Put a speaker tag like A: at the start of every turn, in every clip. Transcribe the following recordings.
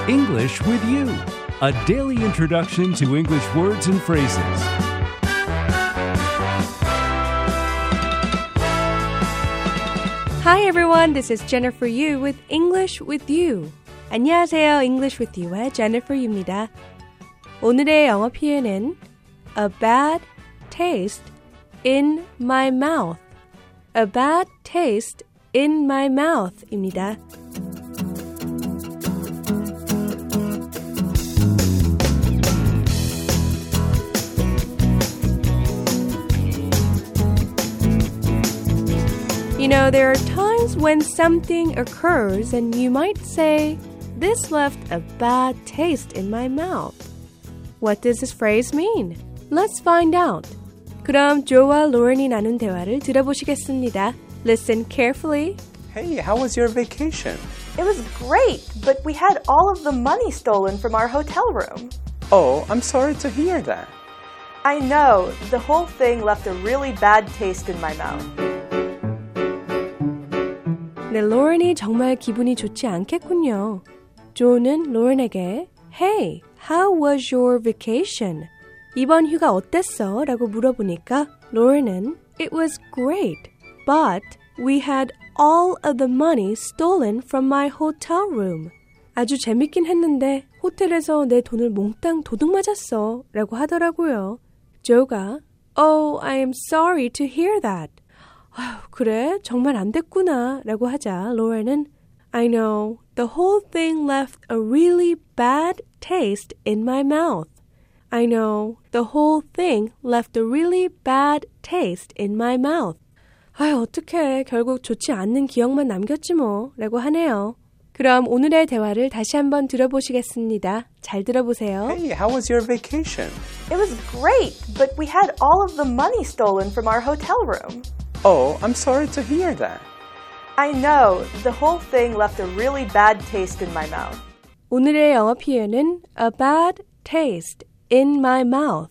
A: English with You, a daily introduction to English words and phrases.
B: Hi everyone, this is Jennifer Yu with English with You. 안녕하세요, English with You의 Jennifer Yu입니다. 오늘의 영어 표현은 A bad taste in my mouth. A bad taste in my mouth입니다. You know, there are times when something occurs and you might say, this left a bad taste in my mouth. What does this phrase mean? Let's find out. 그럼 조와 로렌이 나눈 대화를 들어보시겠습니다. Listen carefully.
C: Hey, how was your vacation?
D: It was great, but we had all of the money stolen from our hotel room.
C: Oh, I'm sorry to hear that.
D: I know, the whole thing left a really bad taste in my mouth.
B: 네, 로렌이 정말 기분이 좋지 않겠군요. 조는 로렌에게 Hey, how was your vacation? 이번 휴가 어땠어? 라고 물어보니까 로렌은 It was great, but we had all of the money stolen from my hotel room. 아주 재밌긴 했는데 호텔에서 내 돈을 몽땅 도둑 맞았어 라고 하더라고요. 조가 Oh, I am sorry to hear that. 아휴, 그래? 정말 안 됐구나 라고 하자 로렌은 I know, the whole thing left a really bad taste in my mouth. I know, the whole thing left a really bad taste in my mouth. 아휴, 어떡해. 결국 좋지 않는 기억만 남겼지 뭐 라고 하네요. 그럼 오늘의 대화를 다시 한번 들어보시겠습니다. 잘 들어보세요.
C: Hey, how was your vacation?
D: It was great, but we had all of the money stolen from our hotel room.
C: Oh, I'm sorry to hear that.
D: I know, the whole thing left a really bad taste in my mouth.
B: 오늘의 영어 표현은 a bad taste in my mouth.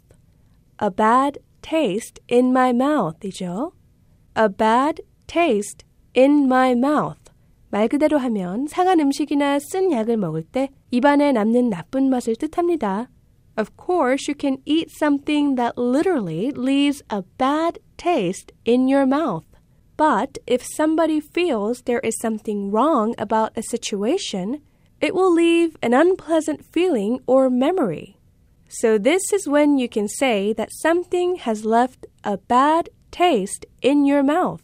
B: A bad taste in my mouth 이죠. A bad taste in my mouth. 말 그대로 하면 상한 음식이나 쓴 약을 먹을 때 입안에 남는 나쁜 맛을 뜻합니다. Of course, you can eat something that literally leaves a bad taste in your mouth. But if somebody feels there is something wrong about a situation, it will leave an unpleasant feeling or memory. So this is when you can say that something has left a bad taste in your mouth.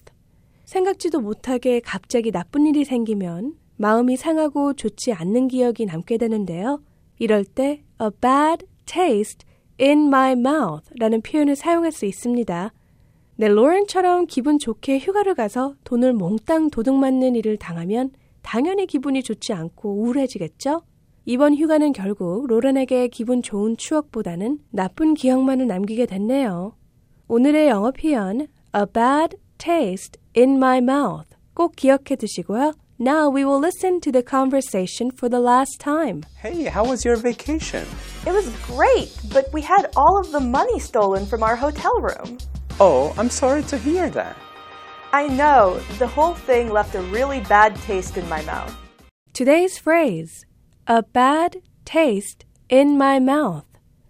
B: 생각지도 못하게 갑자기 나쁜 일이 생기면 마음이 상하고 좋지 않는 기억이 남게 되는데요. 이럴 때 a bad taste in my mouth 라는 표현을 사용할 수 있습니다. 네, 로렌처럼 기분 좋게 휴가를 가서 돈을 몽땅 도둑 맞는 일을 당하면 당연히 기분이 좋지 않고 우울해지겠죠? 이번 휴가는 결국 로렌에게 기분 좋은 추억보다는 나쁜 기억만을 남기게 됐네요. 오늘의 영어 표현 A bad taste in my mouth 꼭 기억해 두시고요. Now we will listen to the conversation for the last time.
C: Hey, how was your vacation?
D: It was great, but we had all of the money stolen from our hotel room.
C: Oh, I'm sorry to hear that.
D: I know, the whole thing left a really bad taste in my mouth.
B: Today's phrase, a bad taste in my mouth.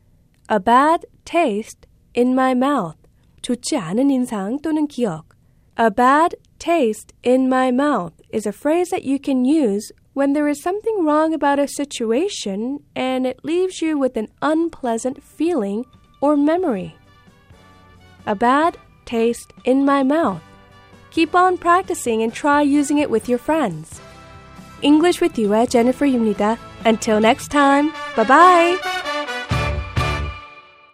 B: A bad taste in my mouth. 좋지 않은 인상 또는 기억. A bad taste in my mouth is a phrase that you can use when there is something wrong about a situation and it leaves you with an unpleasant feeling or memory. A bad taste in my mouth. Keep on practicing and try using it with your friends. English with You의 Jennifer Yu입니다. Until next time, bye-bye!